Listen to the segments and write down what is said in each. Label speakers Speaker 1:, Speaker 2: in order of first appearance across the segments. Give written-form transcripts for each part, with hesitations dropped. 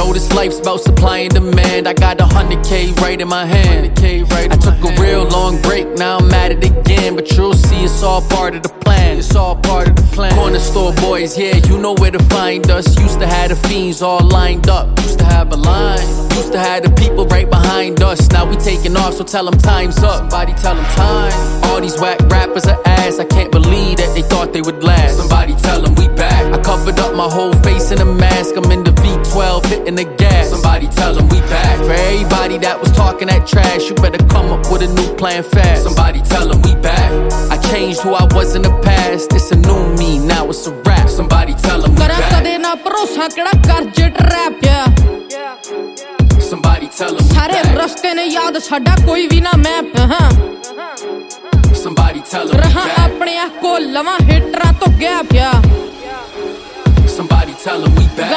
Speaker 1: know this life's about supply and demand. I got 100K right in my hand. I took a real long break, now I'm at it again. But you'll see it's all part of the plan. It's all part of the plan. Corner store boys, yeah, you know where to find us. Used to have the fiends all lined up. Used to have a line. Used to have the people right behind us. Now we taking off, so tell them time's up. Somebody tell them time. All these whack rappers are ass. I can't believe that they thought they would last. Somebody tell them we back. I covered up my whole face in a mask. I'm in the V12 hitting the gas. Somebody tell them we back. For everybody that was talking that trash, you better come up with a new plan fast. Somebody tell them we back. I changed who I was in the past. It's a new me, now it's a rap. Somebody tell them we back. Somebody tell them we back. Somebody tell them we back. Somebody tell them we back.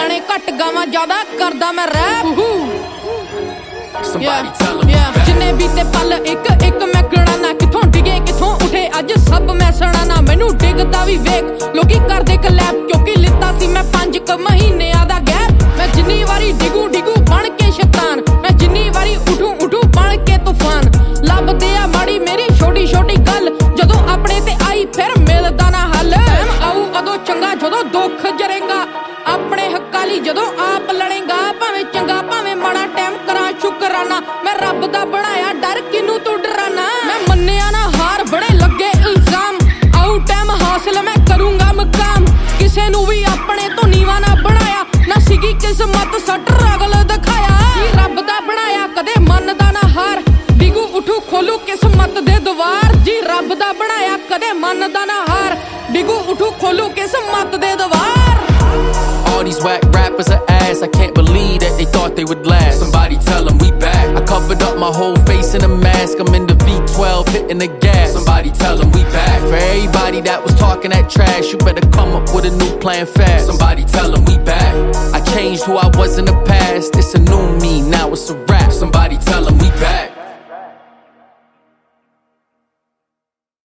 Speaker 1: Somebody tell them we back.
Speaker 2: जिन्ने बीते पल एक एक मैं गणना किथों डिगे किथों उठे अज सब मैं सड़ाना मैनू डिगदा भी वेख लोकी कर दे कलैप क्योंकि लिता सी मैं 5 महीने दा गैप मैं जिन्नी वारी डिगू डिगू बन के शैतान मैं जिन्नी वारी उठू उठू बन के तूफान लभदे आ माड़ी मेरी छोटी छोटी गल जदों अपने ते आई फिर मिलदा ना हल आऊ अदों चंगा जदों दुख जरेगा अपने हक्कां लई जदों आप लड़ेगा भावें चंगा भावें माड़ा टाइम करा शुकराना मैं रब दा बनाया डर किनू तू डराना मैं मन्निया ना हार बड़े लगे इल्जाम आऊ टाइम हासिल मैं करूंगा मकाम किसे नू भी अपने तो नीवा ना बनाया ना सीगी किस्मत सट रगल दिखाया रब दा बनाया कदे मनदा ना हार डिगू उठू खोलू किस्मत दे द्वार जी रब दा बनाया कदे मनदा ना हार डिगू उठू खोलू किस्मत दे द्वार
Speaker 1: All these whack rappers are ass. I can't believe that they thought they would last. Somebody tell them we back. I covered up my whole face in a mask. I'm in the V12 hitting the gas. Somebody tell them we back. For everybody that was talking that trash, you better come up with a new plan fast. Somebody tell them we back. I changed who I was in the past. It's a new me, now it's a rap. Somebody tell them we back.